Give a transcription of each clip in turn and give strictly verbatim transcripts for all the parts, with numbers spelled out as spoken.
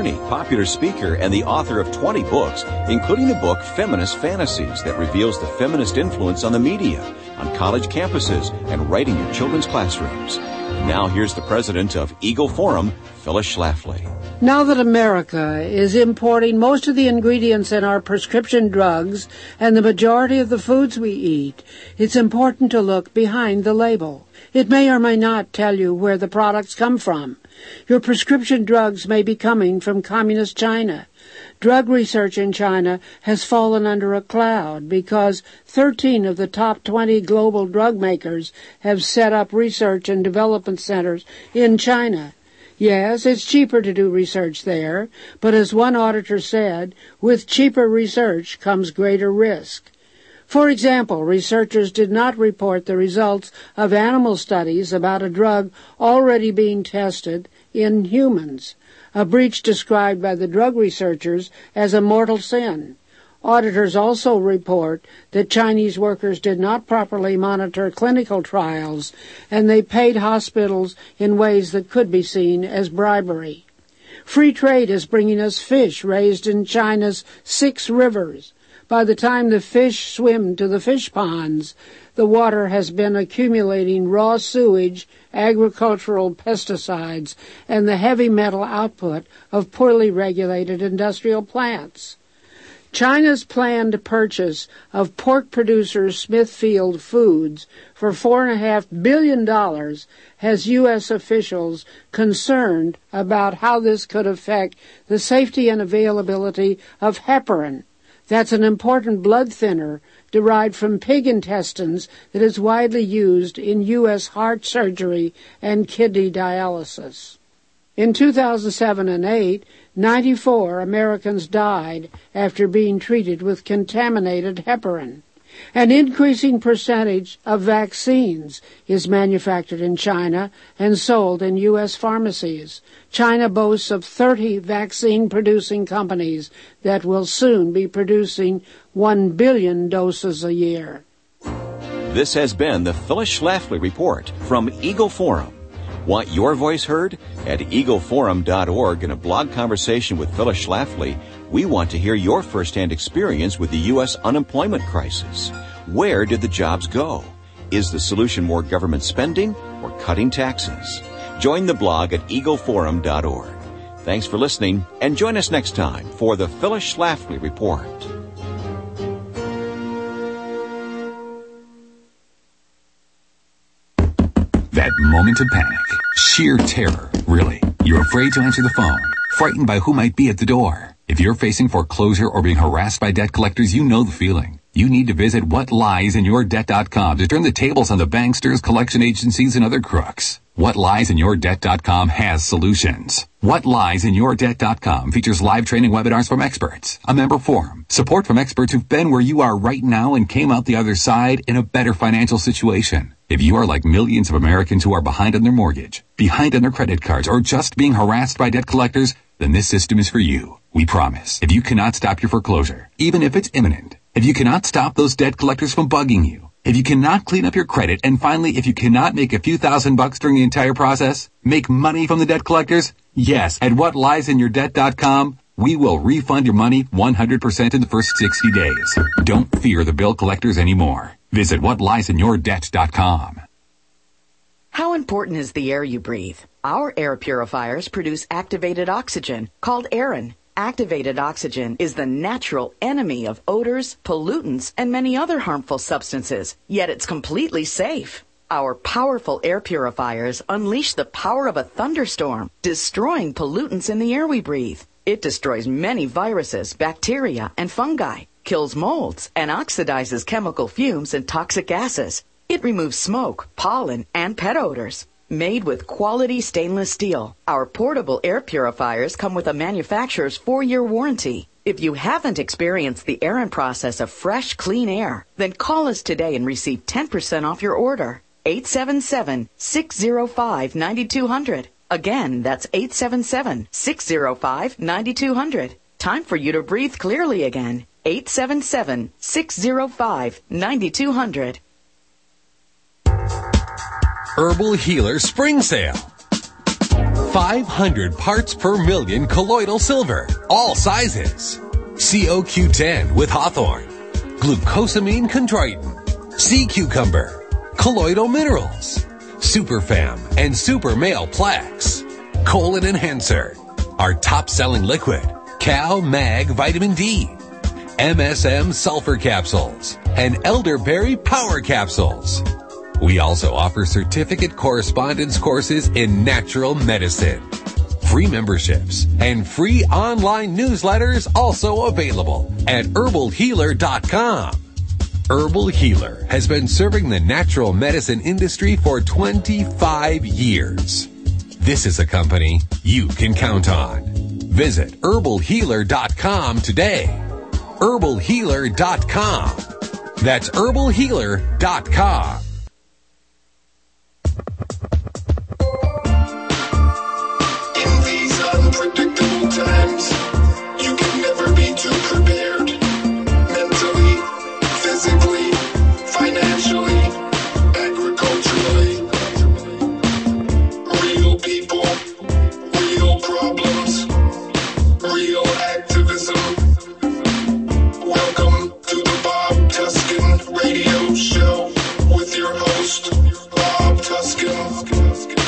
attorney, popular speaker, and the author of twenty books, including the book Feminist Fantasies that reveals the feminist influence on the media, on college campuses, and right in your children's classrooms. And now here's the president of Eagle Forum, Phyllis Schlafly. Now that America is importing most of the ingredients in our prescription drugs and the majority of the foods we eat, it's important to look behind the label. It may or may not tell you where the products come from. Your prescription drugs may be coming from communist China. Drug research in China has fallen under a cloud because thirteen of the top twenty global drug makers have set up research and development centers in China. Yes, it's cheaper to do research there, but as one auditor said, with cheaper research comes greater risk. For example, researchers did not report the results of animal studies about a drug already being tested in humans, a breach described by the drug researchers as a mortal sin. Auditors also report that Chinese workers did not properly monitor clinical trials, and they paid hospitals in ways that could be seen as bribery. Free trade is bringing us fish raised in China's six rivers. By the time the fish swim to the fish ponds, the water has been accumulating raw sewage, agricultural pesticides, and the heavy metal output of poorly regulated industrial plants. China's planned purchase of pork producer Smithfield Foods for four point five billion dollars has U S officials concerned about how this could affect the safety and availability of heparin. That's an important blood thinner derived from pig intestines that is widely used in U S heart surgery and kidney dialysis. In two thousand seven and eight, ninety-four Americans died after being treated with contaminated heparin. An increasing percentage of vaccines is manufactured in China and sold in U S pharmacies. China boasts of thirty vaccine-producing companies that will soon be producing one billion doses a year. This has been the Phyllis Schlafly Report from Eagle Forum. Want your voice heard? At eagle forum dot org, in a blog conversation with Phyllis Schlafly, we want to hear your firsthand experience with the U S unemployment crisis. Where did the jobs go? Is the solution more government spending or cutting taxes? Join the blog at eagle forum dot org. Thanks for listening, and join us next time for the Phyllis Schlafly Report. That moment of panic, sheer terror, really. You're afraid to answer the phone, frightened by who might be at the door. If you're facing foreclosure or being harassed by debt collectors, you know the feeling. You need to visit what lies in your debt dot com to turn the tables on the banksters, collection agencies, and other crooks. what lies in your debt dot com has solutions. what lies in your debt dot com features live training webinars from experts, a member forum, support from experts who've been where you are right now and came out the other side in a better financial situation. If you are like millions of Americans who are behind on their mortgage, behind on their credit cards, or just being harassed by debt collectors, then this system is for you. We promise. If you cannot stop your foreclosure, even if it's imminent, if you cannot stop those debt collectors from bugging you, if you cannot clean up your credit, and finally, if you cannot make a few thousand bucks during the entire process, make money from the debt collectors, yes, at what lies in your debt dot com, we will refund your money one hundred percent in the first sixty days. Don't fear the bill collectors anymore. Visit what lies in your debt dot com. How important is the air you breathe? Our air purifiers produce activated oxygen, called Aerin. Activated oxygen is the natural enemy of odors, pollutants, and many other harmful substances, yet it's completely safe. Our powerful air purifiers unleash the power of a thunderstorm, destroying pollutants in the air we breathe. It destroys many viruses, bacteria, and fungi, kills molds, and oxidizes chemical fumes and toxic gases. It removes smoke, pollen, and pet odors. Made with quality stainless steel, our portable air purifiers come with a manufacturer's four-year warranty. If you haven't experienced the Aerin process of fresh, clean air, then call us today and receive ten percent off your order. eight seven seven, six zero five, nine two zero zero. Again, that's eight seven seven, six zero five, nine two zero zero. Time for you to breathe clearly again. eight seven seven, six zero five, nine two zero zero. Herbal Healer Spring Sale. five hundred parts per million colloidal silver, all sizes. C O Q ten with Hawthorne, glucosamine chondroitin, sea cucumber, colloidal minerals, Superfam and Super Male Plex, colon enhancer, our top-selling liquid, Cal Mag Vitamin D, M S M sulfur capsules, and elderberry power capsules. We also offer certificate correspondence courses in natural medicine. Free memberships and free online newsletters also available at herbal healer dot com. Herbal Healer has been serving the natural medicine industry for twenty-five years. This is a company you can count on. Visit herbal healer dot com today. herbal healer dot com. That's herbal healer dot com. In these unpredictable times, you can never be too prepared. Mentally, physically, financially, agriculturally. Real people, real problems, real activism. Welcome to the Bob Tuskin Radio Show with your host, Bob Tuskin.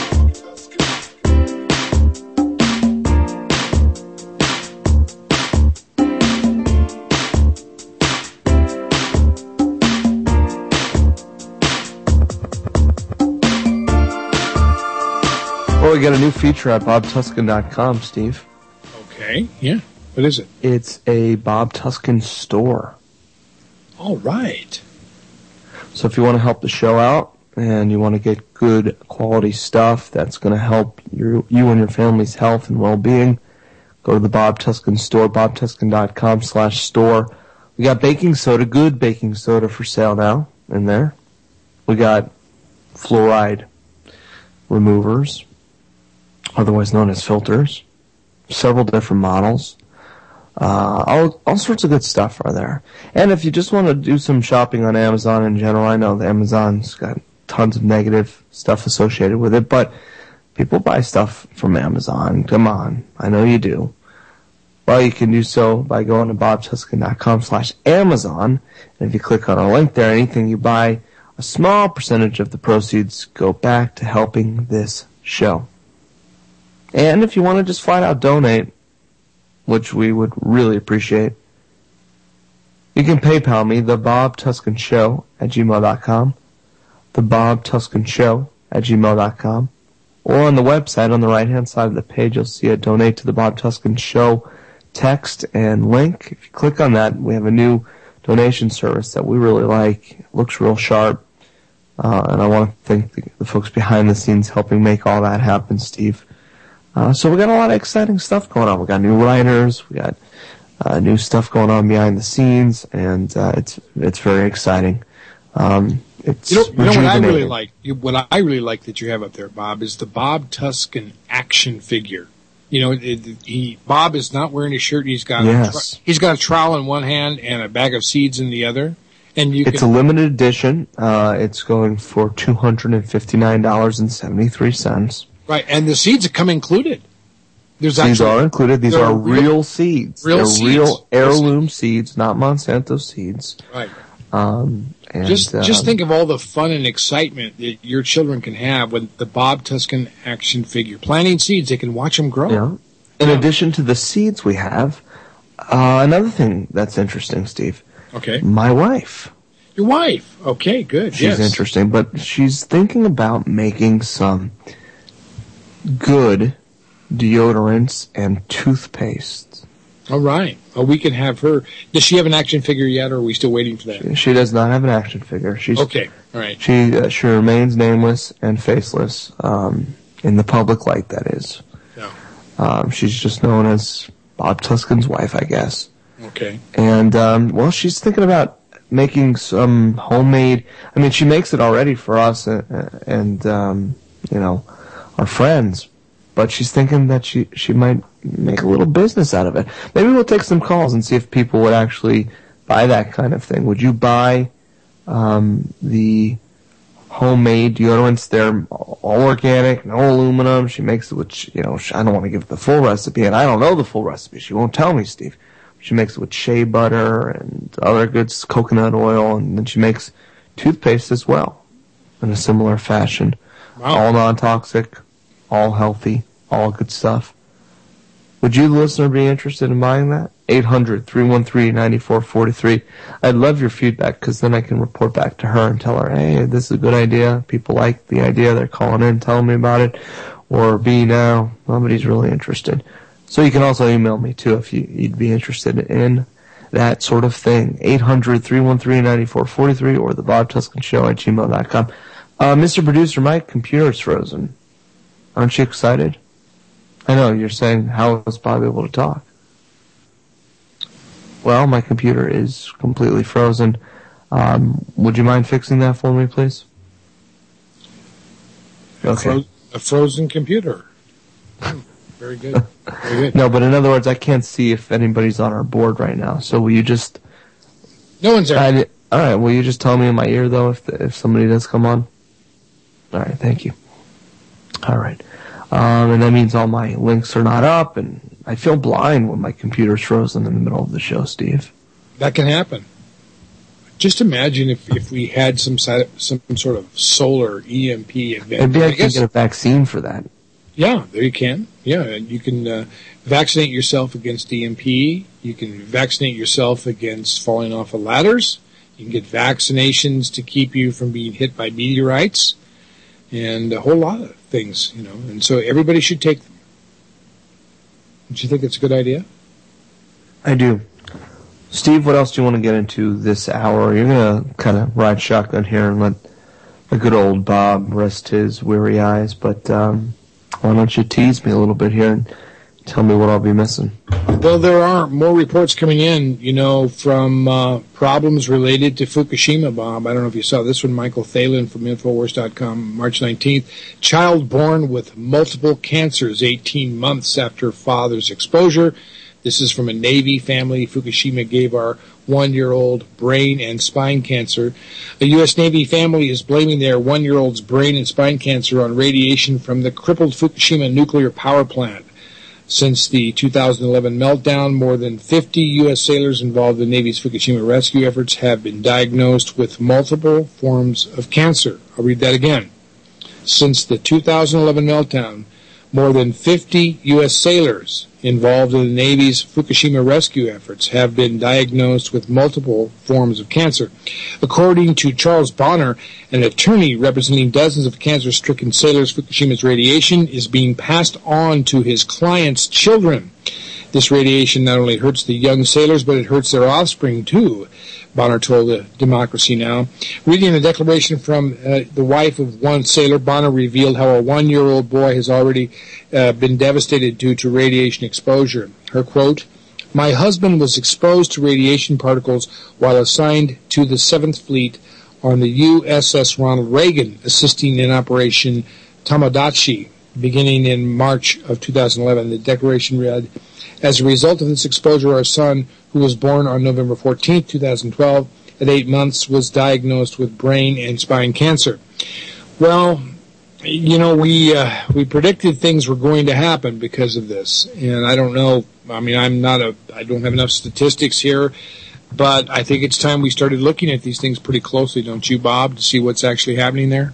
Well, we got a new feature at bob tuskin dot com, Steve. Okay, yeah. What is it? It's a Bob Tuskin store. All right. So if you want to help the show out and you want to get good quality stuff that's going to help your, you and your family's health and well-being, go to the Bob Tuskin store, bob tuskin dot com slash store. We got baking soda, good baking soda for sale now in there. We got fluoride removers, otherwise known as filters, several different models. Uh, all, all sorts of good stuff are there. And if you just want to do some shopping on Amazon in general, I know that Amazon's got tons of negative stuff associated with it, but people buy stuff from Amazon. Come on. I know you do. Well, you can do so by going to bob tuskin dot com slash Amazon. And if you click on a link there, anything you buy, a small percentage of the proceeds go back to helping this show. And if you want to just flat out donate, which we would really appreciate, you can PayPal me, the Bob Tuskin Show at gmail dot com, the Bob Tuskin Show at gmail dot com, or on the website on the right-hand side of the page, you'll see a Donate to the Bob Tuskin Show text and link. If you click on that, we have a new donation service that we really like. It looks real sharp, uh, and I want to thank the, the folks behind the scenes helping make all that happen, Steve. Uh, so we got a lot of exciting stuff going on. We got new writers, we got uh, new stuff going on behind the scenes, and uh, it's it's very exciting. Um, it's you know, you know what I really like. What I really like that you have up there, Bob, is the Bob Tuskin action figure. You know, it, it, he Bob is not wearing a shirt. He's got yes. a, he's got a trowel in one hand and a bag of seeds in the other. And you it's can, a limited edition. Uh, it's going for two hundred and fifty nine dollars and seventy three cents. Right, and the seeds come included. There's These actually, are included. These are real, real seeds. Real They're seeds. real heirloom seeds, not Monsanto seeds. Right. Um, and, just um, just think of all the fun and excitement that your children can have with the Bob Tuskin action figure. Planting seeds, they can watch them grow. Yeah. In yeah. addition to the seeds we have, uh, another thing that's interesting, Steve. Okay. My wife. Your wife. Okay, good. She's yes. interesting, but she's thinking about making some good deodorants and toothpastes. All right. Well, we can have her. Does she have an action figure yet, or are we still waiting for that? She, she does not have an action figure. She's okay. All right. She uh, she remains nameless and faceless um, in the public light. That is. No. Um, she's just known as Bob Tuskin's wife, I guess. Okay. And um, well, she's thinking about making some homemade. I mean, she makes it already for us and, and um, you know, our friends. But she's thinking that she, she might make a little business out of it. Maybe we'll take some calls and see if people would actually buy that kind of thing. Would you buy um, the homemade deodorants. They're all organic, no aluminum. She makes it with, you know, I don't want to give the full recipe, and I don't know the full recipe. She won't tell me, Steve. She makes it with shea butter and other goods, coconut oil, and then she makes toothpaste as well in a similar fashion. Wow. All non-toxic, all healthy, all good stuff. Would you, the listener, be interested in buying that? eight hundred, three one three, nine four four three. I'd love your feedback, because then I can report back to her and tell her, hey, this is a good idea. People like the idea. They're calling in, telling me about it. Or B, no, nobody's really interested. So you can also email me, too, if you, you'd be interested in that sort of thing. eight hundred, three one three, nine four four three or the Bob Tuskin Show at gmail dot com. Uh, Mister Producer, my computer's frozen. Aren't you excited? I know, you're saying, how is Bob able to talk? Well, my computer is completely frozen. Um, would you mind fixing that for me, please? A, okay. fro- a frozen computer. Very good. Very good. No, but in other words, I can't see if anybody's on our board right now. So will you just... No one's there. I, all right, will you just tell me in my ear, though, if the, if somebody does come on? All right, thank you. All right. Um, and that means all my links are not up, and I feel blind when my computer's frozen in the middle of the show, Steve. That can happen. Just imagine if, if we had some side, some sort of solar E M P event. Maybe I, I can get a vaccine for that. Yeah, there you can. Yeah, and you can uh, vaccinate yourself against E M P. You can vaccinate yourself against falling off of ladders. You can get vaccinations to keep you from being hit by meteorites, and a whole lot of things, you know. And so everybody should take them. Don't you think it's a good idea? I do. Steve, what else do you want to get into this hour? You're going to kind of ride shotgun here and let the good old Bob rest his weary eyes, but um, why don't you tease me a little bit here and tell me what I'll be missing? Well, there are more reports coming in, you know, from uh, problems related to Fukushima, Bob. I don't know if you saw this one, Michael Thalen from Infowars dot com, March nineteenth. Child born with multiple cancers eighteen months after father's exposure. This is from a Navy family. Fukushima gave our one-year-old brain and spine cancer. A U S Navy family is blaming their one-year-old's brain and spine cancer on radiation from the crippled Fukushima nuclear power plant. Since the two thousand eleven meltdown, more than fifty U S sailors involved in the Navy's Fukushima rescue efforts have been diagnosed with multiple forms of cancer. I'll read that again. Since the two thousand eleven meltdown, more than fifty U S sailors involved in the Navy's Fukushima rescue efforts have been diagnosed with multiple forms of cancer. According to Charles Bonner, an attorney representing dozens of cancer-stricken sailors, Fukushima's radiation is being passed on to his clients' children. This radiation not only hurts the young sailors, but it hurts their offspring, too, Bonner told uh, Democracy Now! Reading a declaration from uh, the wife of one sailor, Bonner revealed how a one-year-old boy has already uh, been devastated due to radiation exposure. Her quote, "My husband was exposed to radiation particles while assigned to the seventh Fleet on the U S S Ronald Reagan, assisting in Operation Tomodachi, beginning in March of two thousand eleven. The declaration read, "As a result of this exposure, our son, who was born on November fourteenth, two thousand twelve, at eight months, was diagnosed with brain and spine cancer." Well, you know, we uh, we predicted things were going to happen because of this, and I don't know. I mean, I'm not a. I don't have enough statistics here, but I think it's time we started looking at these things pretty closely, don't you, Bob, to see what's actually happening there?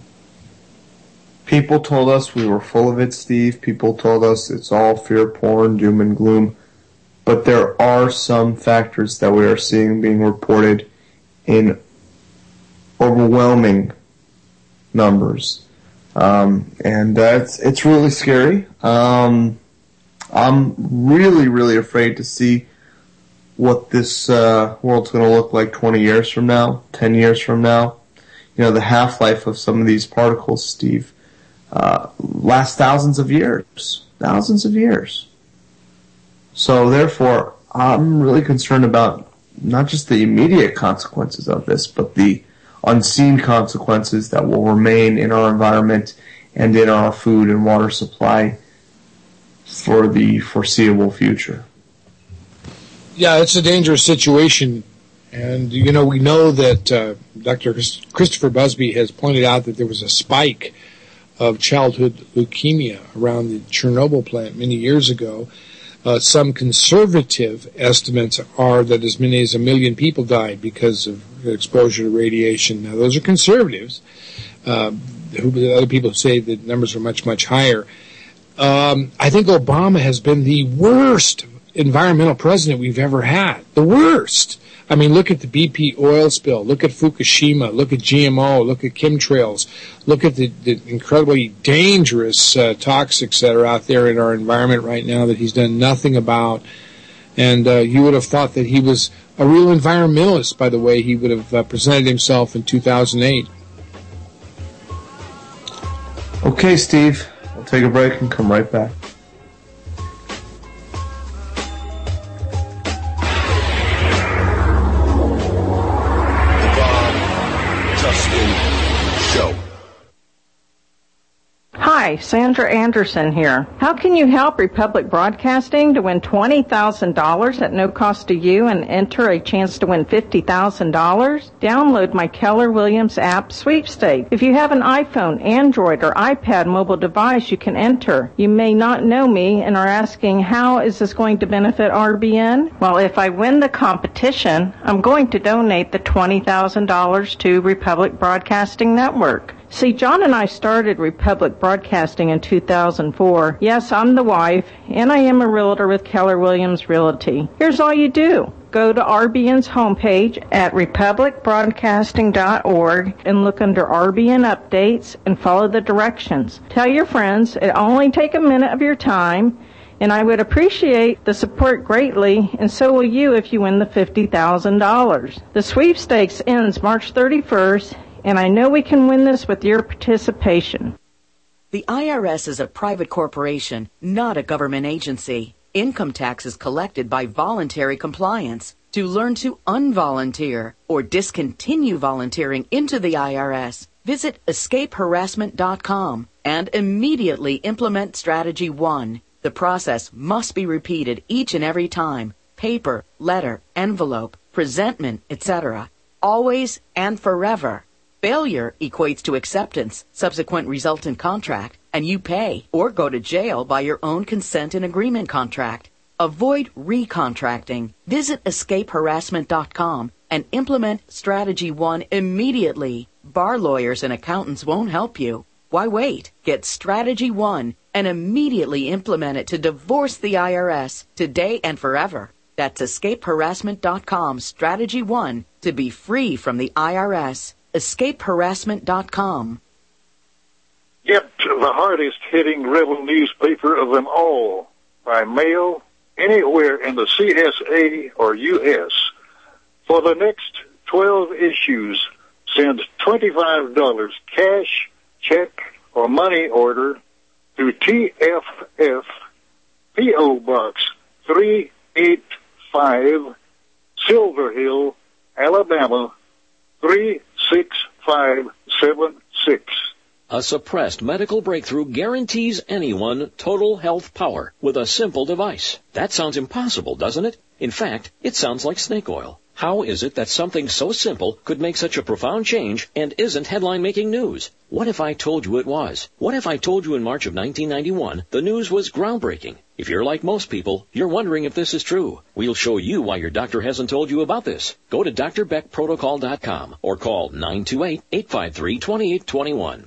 People told us we were full of it, Steve. People told us it's all fear porn, doom and gloom. But there are some factors that we are seeing being reported in overwhelming numbers. Um, and uh, it's, it's really scary. Um, I'm really, really afraid to see what this uh, world's going to look like twenty years from now, ten years from now. You know, the half-life of some of these particles, Steve, uh, lasts thousands of years. Thousands of years. So therefore, I'm really concerned about not just the immediate consequences of this, but the unseen consequences that will remain in our environment and in our food and water supply for the foreseeable future. Yeah, it's a dangerous situation, And, you know, we know that uh, Doctor Christopher Busby has pointed out that there was a spike of childhood leukemia around the Chernobyl plant many years ago. Uh, some conservative estimates are that as many as a million people died because of exposure to radiation. Now, those are conservatives. Uh, who, other people say the numbers are much, much higher. Um, I think Obama has been the worst environmental president we've ever had. The worst. I mean, look at the B P oil spill. Look at Fukushima. Look at G M O. Look at chemtrails. Look at the, the incredibly dangerous uh, toxics that are out there in our environment right now that he's done nothing about. And uh, you would have thought that he was a real environmentalist by the way he would have uh, presented himself in two thousand eight. Okay, Steve. We'll take a break and come right back. Hi, Sandra Anderson here. How can you help Republic Broadcasting to win twenty thousand dollars at no cost to you and enter a chance to win fifty thousand dollars? Download my Keller Williams app sweepstakes. If you have an iPhone, Android, or iPad mobile device, you can enter. You may not know me and are asking, how is this going to benefit R B N? Well, if I win the competition, I'm going to donate the twenty thousand dollars to Republic Broadcasting Network. See, John and I started Republic Broadcasting in two thousand four. Yes, I'm the wife, and I am a realtor with Keller Williams Realty. Here's all you do. Go to R B N's homepage at republic broadcasting dot org and look under R B N Updates and follow the directions. Tell your friends it only take a minute of your time, and I would appreciate the support greatly, and so will you if you win the fifty thousand dollars. The sweepstakes ends March thirty-first, and I know we can win this with your participation. The I R S is a private corporation, not a government agency. Income tax is collected by voluntary compliance. To learn to unvolunteer or discontinue volunteering into the I R S, visit escape harassment dot com and immediately implement Strategy one. The process must be repeated each and every time. Paper, letter, envelope, presentment, et cetera. Always and forever. Failure equates to acceptance, subsequent resultant contract, and you pay or go to jail by your own consent and agreement contract. Avoid recontracting. Visit escape harassment dot com and implement Strategy one immediately. Bar lawyers and accountants won't help you. Why wait? Get Strategy one and immediately implement it to divorce the I R S today and forever. That's escape harassment dot com, Strategy one, to be free from the I R S. escape harassment dot com. Get the hardest hitting rebel newspaper of them all by mail anywhere in the C S A or U S For the next twelve issues, send twenty-five dollars cash, check, or money order to T F F, P O Box three eighty-five, Silver Hill, Alabama, three six five seven six. A suppressed medical breakthrough guarantees anyone total health power with a simple device. That sounds impossible, doesn't it? In fact, it sounds like snake oil. How is it that something so simple could make such a profound change and isn't headline-making news? What if I told you it was? What if I told you in March of nineteen ninety-one the news was groundbreaking? If you're like most people, you're wondering if this is true. We'll show you why your doctor hasn't told you about this. Go to D R Beck Protocol dot com or call nine two eight, eight five three, two eight two one.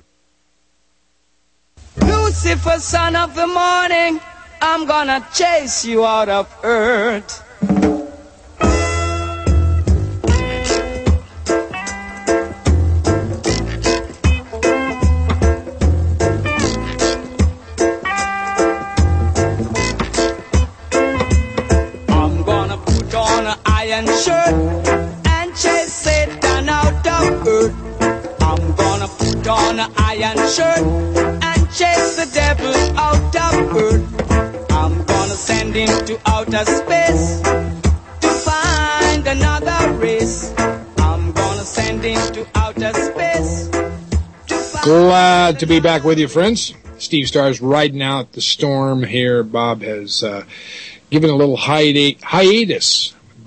Lucifer, son of the morning, I'm gonna chase you out of earth. I'm gonna put on an iron shirt and chase Satan out of earth. I'm gonna put on an iron shirt chase the devil out of earth. I'm gonna send him to outer space to find another race. I'm gonna send him to outer space to find Glad to be back with you, friends. Steve Starr's riding out the storm here. Bob has uh, given a little hiati- hiatus.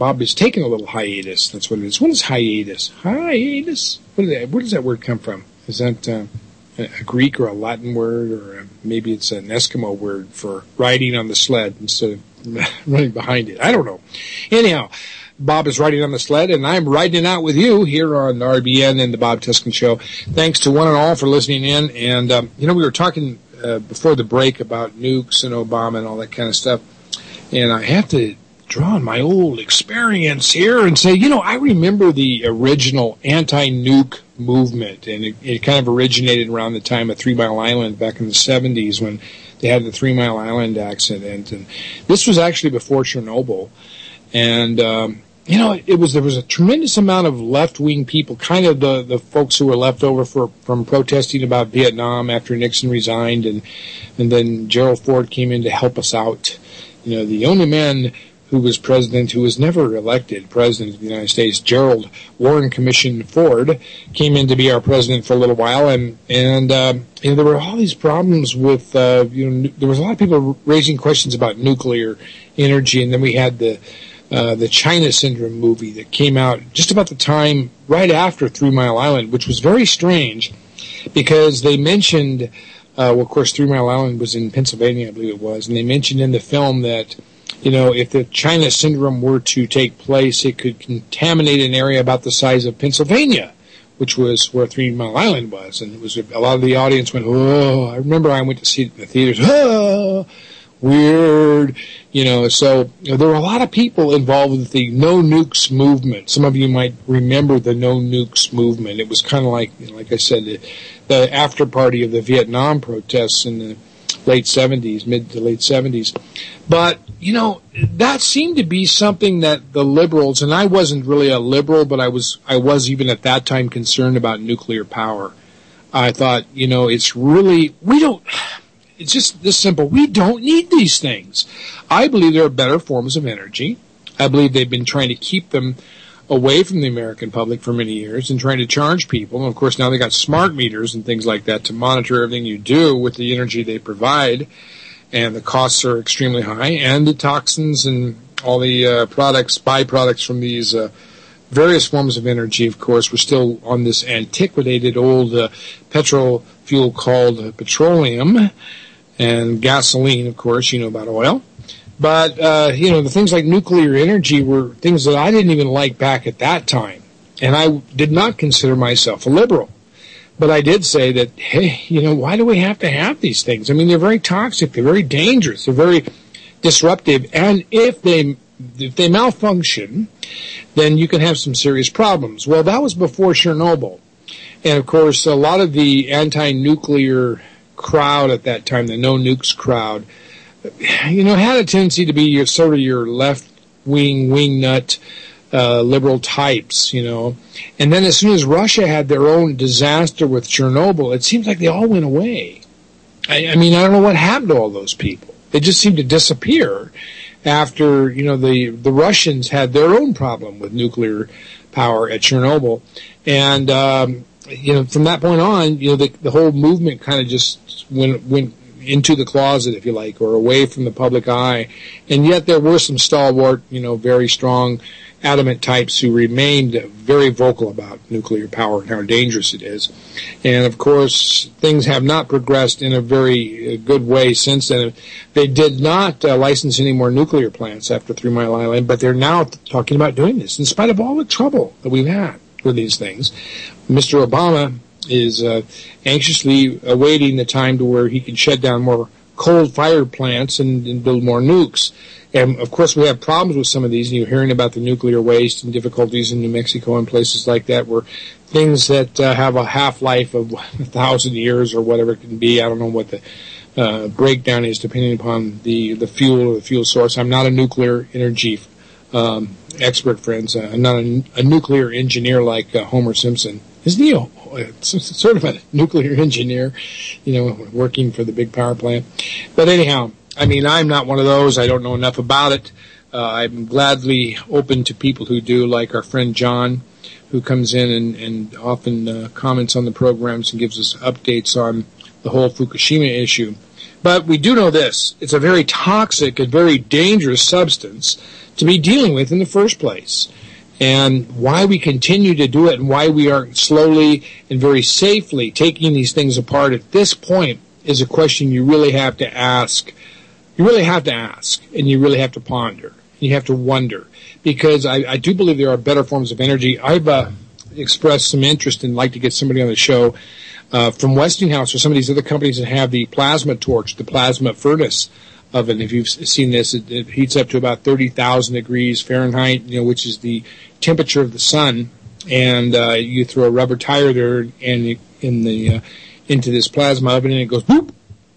Bob is taking a little hiatus. That's what it is. What is hiatus? Hiatus? What is that? Where does that word come from? Is that uh, a Greek or a Latin word, or a, maybe it's an Eskimo word for riding on the sled instead of running behind it? I don't know. Anyhow, Bob is riding on the sled, and I'm riding out with you here on R B N and the Bob Tuskin Show. Thanks to one and all for listening in. And, um, you know, we were talking uh, before the break about nukes and Obama and all that kind of stuff. And I have to draw on my old experience here and say, you know, I remember the original anti-nuke movement, and it, it kind of originated around the time of Three Mile Island back in the seventies when they had the Three Mile Island accident. And this was actually before Chernobyl. And, um, you know, it was, there was a tremendous amount of left-wing people, kind of the, the folks who were left over for, from protesting about Vietnam after Nixon resigned, and, and then Gerald Ford came in to help us out. You know, the only man who was president, who was never elected president of the United States, Gerald Warren Commission Ford, came in to be our president for a little while, and and um, you know, there were all these problems with uh, you know, there was a lot of people raising questions about nuclear energy, and then we had the uh, the China Syndrome movie that came out just about the time right after Three Mile Island, which was very strange because they mentioned, uh, well, of course, Three Mile Island was in Pennsylvania, I believe it was, and they mentioned in the film that, you know, if the China Syndrome were to take place, it could contaminate an area about the size of Pennsylvania, which was where Three Mile Island was. And it was a lot of the audience went, oh, I remember I went to see it in the theaters, oh, weird, you know. So you know, there were a lot of people involved with the No Nukes movement. Some of you might remember the No Nukes movement. It was kind of like, you know, like I said, the, the after party of the Vietnam protests in the late seventies, mid to late seventies. But, you know, that seemed to be something that the liberals, and I wasn't really a liberal, but I was, I was even at that time concerned about nuclear power. I thought, you know, it's really, we don't, it's just this simple. We don't need these things. I believe there are better forms of energy. I believe they've been trying to keep them away from the American public for many years and trying to charge people. And of course, now they got smart meters and things like that to monitor everything you do with the energy they provide. And the costs are extremely high. And the toxins and all the uh, products, byproducts from these uh, various forms of energy, of course, we're still on this antiquated old uh, petrol fuel called uh, petroleum, and gasoline, of course, you know about oil. But, uh, you know, the things like nuclear energy were things that I didn't even like back at that time. And I did not consider myself a liberal. But I did say that, hey, you know, why do we have to have these things? I mean, they're very toxic. They're very dangerous. They're very disruptive. And if they if they malfunction, then you can have some serious problems. Well, that was before Chernobyl. And, of course, a lot of the anti-nuclear crowd at that time, the No Nukes crowd, you know, had a tendency to be your, sort of your left-wing, wingnut, uh, liberal types, you know. And then as soon as Russia had their own disaster with Chernobyl, it seems like they all went away. I, I mean, I don't know what happened to all those people. They just seemed to disappear after, you know, the, the Russians had their own problem with nuclear power at Chernobyl. And, um, you know, from that point on, you know, the, the whole movement kind of just went, went into the closet, if you like, or away from the public eye. And yet there were some stalwart, you know, very strong, adamant types who remained very vocal about nuclear power and how dangerous it is. And, of course, things have not progressed in a very good way since then. They did not uh, license any more nuclear plants after Three Mile Island, but they're now talking about doing this, in spite of all the trouble that we've had with these things. Mister Obama is uh, anxiously awaiting the time to where he can shut down more coal-fired plants and, and build more nukes. And, of course, we have problems with some of these, and you're hearing about the nuclear waste and difficulties in New Mexico and places like that where things that uh, have a half-life of a thousand years or whatever it can be. I don't know what the uh, breakdown is depending upon the, the fuel or the fuel source. I'm not a nuclear energy um, expert, friends. Uh, I'm not a, a nuclear engineer like uh, Homer Simpson. Isn't he a, sort of a nuclear engineer, you know, working for the big power plant? But anyhow, I mean, I'm not one of those. I don't know enough about it. Uh, I'm gladly open to people who do, like our friend John, who comes in and, and often uh, comments on the programs and gives us updates on the whole Fukushima issue. But we do know this. It's a very toxic and very dangerous substance to be dealing with in the first place. And why we continue to do it and why we are slowly and very safely taking these things apart at this point is a question you really have to ask. You really have to ask, and you really have to ponder. You have to wonder, because I, I do believe there are better forms of energy. I've uh, expressed some interest and like to get somebody on the show uh, from Westinghouse or some of these other companies that have the plasma torch, the plasma furnace oven. If you've seen this, it, it heats up to about thirty thousand degrees Fahrenheit, you know, which is the temperature of the sun, and uh, you throw a rubber tire there and in the uh, into this plasma oven, and it goes boop,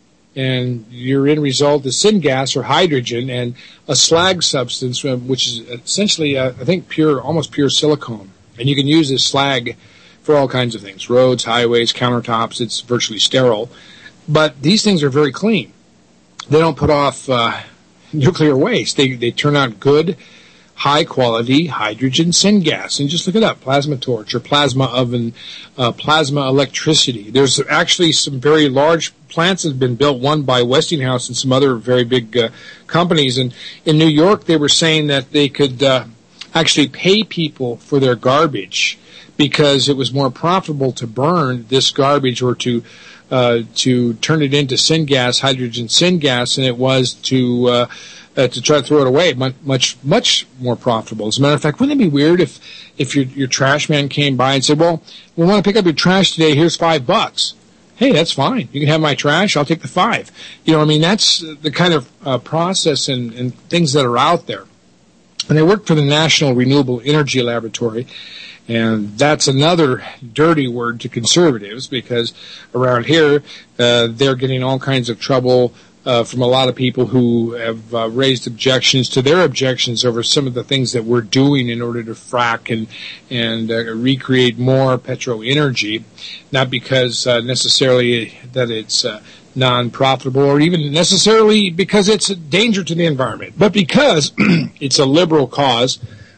and your end result is syngas or hydrogen and a slag substance, which is essentially, uh, I think, pure, almost pure silicone. And you can use this slag for all kinds of things: roads, highways, countertops. It's virtually sterile, but these things are very clean. They don't put off uh, nuclear waste. They they turn out good, high-quality hydrogen syngas. And just look it up, plasma torch or plasma oven, uh, plasma electricity. There's actually some very large plants that have been built, one by Westinghouse and some other very big uh, companies. And in New York, they were saying that they could uh, actually pay people for their garbage because it was more profitable to burn this garbage or to uh, to turn it into syngas, hydrogen syngas, than it was to uh, Uh, to try to throw it away. Much, much, much more profitable. As a matter of fact, wouldn't it be weird if, if your, your trash man came by and said, well, we want to pick up your trash today, here's five bucks. Hey, that's fine. You can have my trash, I'll take the five. You know, I mean, that's the kind of uh, process and, and things that are out there. And I work for the National Renewable Energy Laboratory, and that's another dirty word to conservatives, because around here, uh, they're getting all kinds of trouble Uh, from a lot of people who have uh, raised objections to their objections over some of the things that we're doing in order to frack and and uh, recreate more petro energy, not because uh, necessarily that it's uh, non-profitable or even necessarily because it's a danger to the environment, but because it's a liberal cause,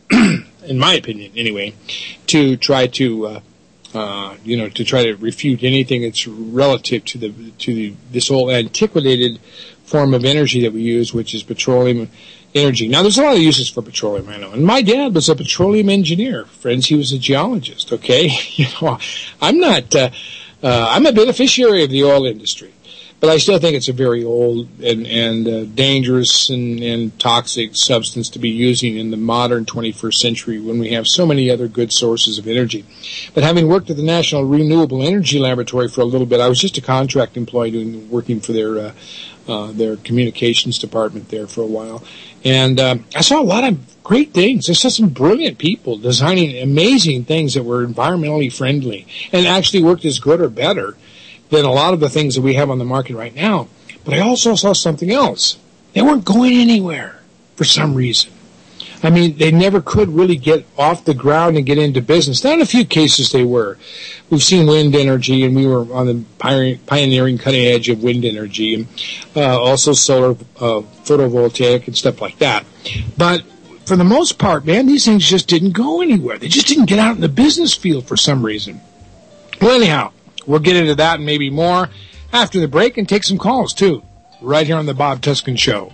in my opinion anyway, to try to uh, Uh, you know, to try to refute anything that's relative to the to the, this whole antiquated form of energy that we use, which is petroleum energy. Now, there's a lot of uses for petroleum, I know. And my dad was a petroleum engineer. Friends, he was a geologist, okay? You know, I'm not, uh, uh, I'm a beneficiary of the oil industry. But I still think it's a very old and, and uh, dangerous and, and toxic substance to be using in the modern twenty-first century when we have so many other good sources of energy. But having worked at the National Renewable Energy Laboratory for a little bit, I was just a contract employee doing, working for their uh, uh, their communications department there for a while. And uh, I saw a lot of great things. I saw some brilliant people designing amazing things that were environmentally friendly and actually worked as good or better than a lot of the things that we have on the market right now. But I also saw something else. They weren't going anywhere for some reason. I mean, they never could really get off the ground and get into business. Now, in a few cases they were. We've seen wind energy, and we were on the pioneering cutting edge of wind energy, and uh, also solar uh, photovoltaic and stuff like that. But for the most part, man, these things just didn't go anywhere. They just didn't get out in the business field for some reason. Well, anyhow, we'll get into that and maybe more after the break and take some calls, too, right here on the Bob Tuskin Show.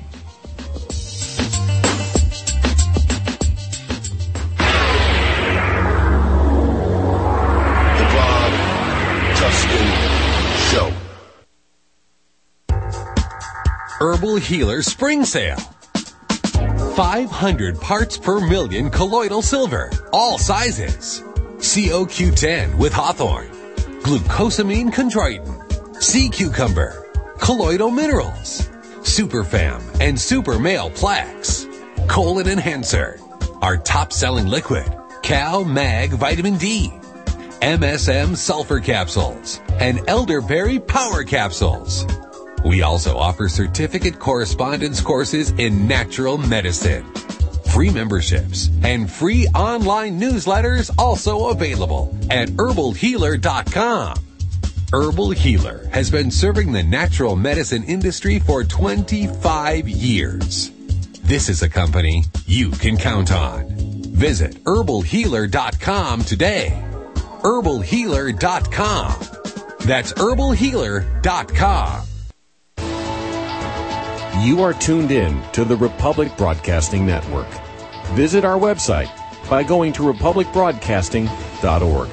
The Bob Tuskin Show. Herbal Healer Spring Sale. five hundred parts per million colloidal silver, all sizes. C O Q ten with Hawthorne. Glucosamine chondroitin, sea cucumber, colloidal minerals, Superfam and Super Male Plaques, Colon Enhancer, our top-selling liquid, Cal Mag Vitamin D, M S M Sulfur Capsules, and Elderberry Power Capsules. We also offer certificate correspondence courses in natural medicine. Free memberships and free online newsletters also available at herbal healer dot com. Herbal Healer has been serving the natural medicine industry for twenty-five years. This is a company you can count on. Visit herbal healer dot com today. herbal healer dot com. That's herbal healer dot com. You are tuned in to the Republic Broadcasting Network, Visit our website by going to republic broadcasting dot org.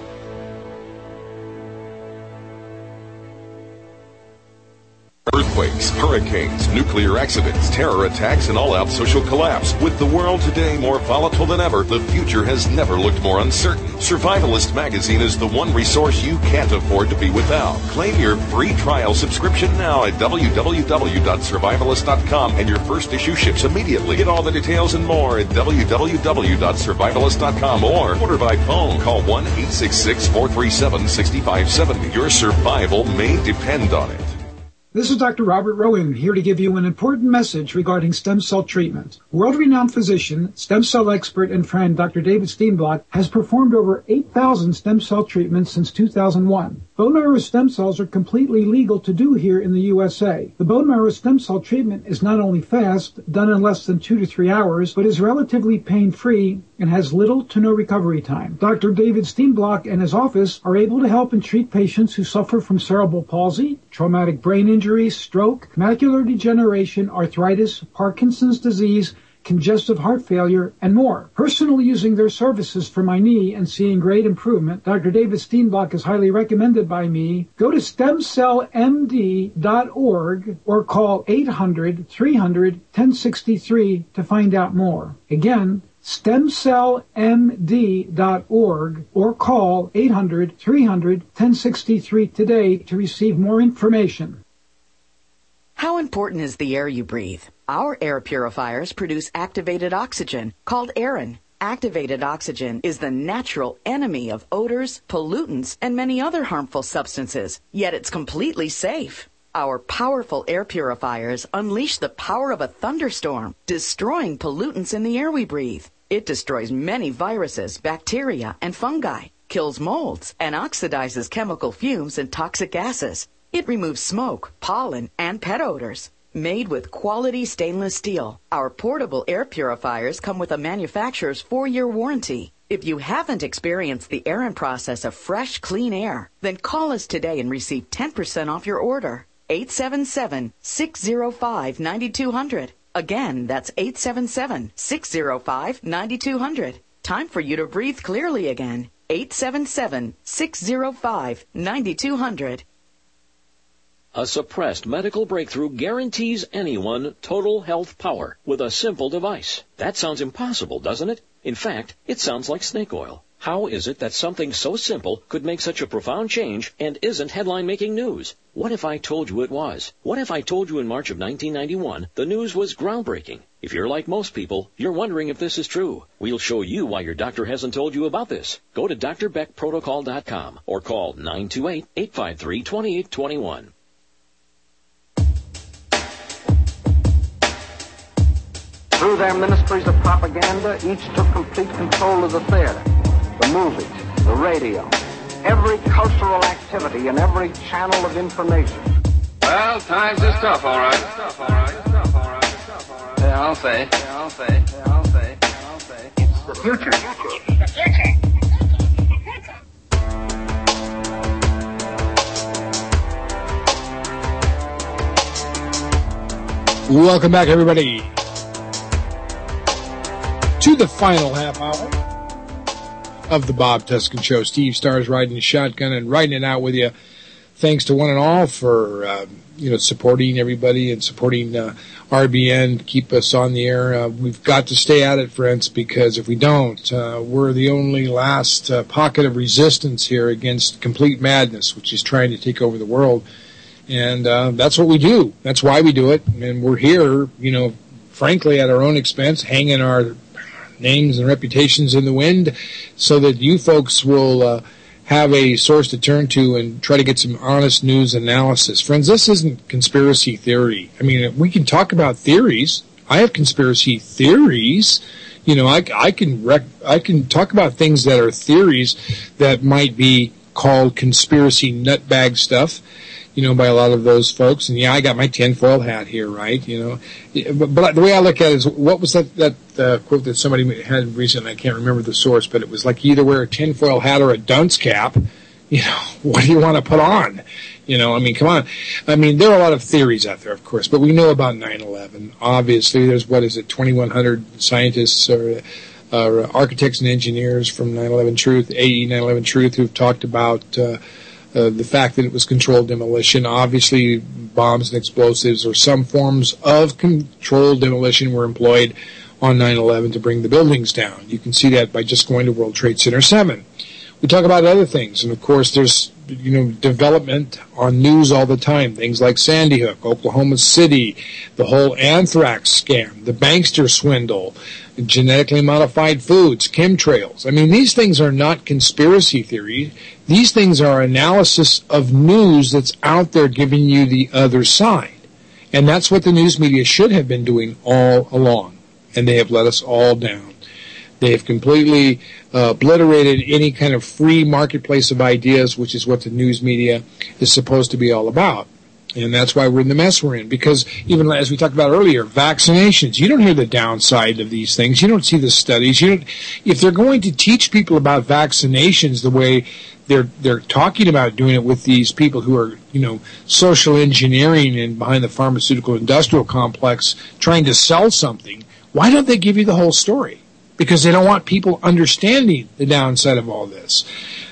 Earthquakes, hurricanes, nuclear accidents, terror attacks, and all-out social collapse. With the world today more volatile than ever, the future has never looked more uncertain. Survivalist Magazine is the one resource you can't afford to be without. Claim your free trial subscription now at w w w dot survivalist dot com, and your first issue ships immediately. Get all the details and more at w w w dot survivalist dot com or order by phone. Call one eight six six, four three seven, six five seven zero. Your survival may depend on it. This is Doctor Robert Rowan, here to give you an important message regarding stem cell treatment. World-renowned physician, stem cell expert, and friend Doctor David Steenblock has performed over eight thousand stem cell treatments since two thousand one. Bone marrow stem cells are completely legal to do here in the U S A. The bone marrow stem cell treatment is not only fast, done in less than two to three hours, but is relatively pain-free and has little to no recovery time. Doctor David Steenblock and his office are able to help and treat patients who suffer from cerebral palsy, traumatic brain injury, stroke, macular degeneration, arthritis, Parkinson's disease, congestive heart failure, and more. Personally using their services for my knee and seeing great improvement, Doctor David Steenblock is highly recommended by me. Go to stem cell m d dot org or call eight hundred, three hundred, ten sixty-three to find out more. Again, stem cell m d dot org or call eight hundred, three hundred, ten sixty-three today to receive more information. How important is the air you breathe? Our air purifiers produce activated oxygen, called Aerin. Activated oxygen is the natural enemy of odors, pollutants, and many other harmful substances, yet it's completely safe. Our powerful air purifiers unleash the power of a thunderstorm, destroying pollutants in the air we breathe. It destroys many viruses, bacteria, and fungi, kills molds, and oxidizes chemical fumes and toxic gases. It removes smoke, pollen, and pet odors. Made with quality stainless steel, our portable air purifiers come with a manufacturer's four-year warranty. If you haven't experienced the Aerin process of fresh, clean air, then call us today and receive ten percent off your order. eight seven seven, six zero five, nine two zero zero. Again, that's eight seven seven, six zero five, nine two zero zero. Time for you to breathe clearly again. eight seven seven, six zero five, nine two zero zero. A suppressed medical breakthrough guarantees anyone total health power with a simple device. That sounds impossible, doesn't it? In fact, it sounds like snake oil. How is it that something so simple could make such a profound change and isn't headline-making news? What if I told you it was? What if I told you in March of nineteen ninety-one the news was groundbreaking? If you're like most people, you're wondering if this is true. We'll show you why your doctor hasn't told you about this. Go to d r beck protocol dot com or call nine two eight, eight five three, two eight two one. Through their ministries of propaganda, each took complete control of the theater, the movies, the radio, every cultural activity and every channel of information. Well, times is tough, all right. Tough, all right. Tough, all right. Tough, all right. Yeah, I'll say. Yeah, I'll say. Yeah, I'll say. Yeah, I'll say. It's the future. The future. Welcome back, everybody, to the final half hour of the Bob Tuskin Show. Steve Starr's riding the shotgun and riding it out with you. Thanks to one and all for uh, you know supporting everybody and supporting uh, R B N to keep us on the air. Uh, we've got to stay at it, friends, because if we don't, uh, we're the only last uh, pocket of resistance here against complete madness, which is trying to take over the world. And uh, that's what we do. That's why we do it. And we're here, you know, frankly, at our own expense, hanging our names and reputations in the wind so that you folks will uh, have a source to turn to and try to get some honest news analysis. Friends, this isn't conspiracy theory. I mean, we can talk about theories. I have conspiracy theories. You know, I, I can rec- I can talk about things that are theories that might be called conspiracy nutbag stuff, you know, by a lot of those folks. And yeah, I got my tinfoil hat here, right? You know, but, but the way I look at it is, what was that that uh, quote that somebody had recently? I can't remember the source, but it was like, you either wear a tinfoil hat or a dunce cap. You know, what do you want to put on? You know, I mean, come on. I mean, there are a lot of theories out there, of course, but we know about nine eleven. Obviously, there's, what is it, twenty-one hundred scientists or uh, architects and engineers from nine eleven Truth, A E nine eleven Truth, who've talked about uh, uh, the fact that it was controlled demolition. Obviously, bombs and explosives or some forms of controlled demolition were employed on nine eleven to bring the buildings down. You can see that by just going to World Trade Center seven. We talk about other things, and of course there's, you know, development on news all the time. Things like Sandy Hook, Oklahoma City, the whole anthrax scam, the bankster swindle, genetically modified foods, chemtrails. I mean, these things are not conspiracy theory. These things are analysis of news that's out there giving you the other side. And that's what the news media should have been doing all along. And they have let us all down. They have completely uh, obliterated any kind of free marketplace of ideas, which is what the news media is supposed to be all about. And that's why we're in the mess we're in. Because even as we talked about earlier, vaccinations, you don't hear the downside of these things. You don't see the studies. You don't, if they're going to teach people about vaccinations the way they're they're talking about doing it with these people who are, you know, social engineering and behind the pharmaceutical industrial complex trying to sell something, why don't they give you the whole story? Because they don't want people understanding the downside of all this.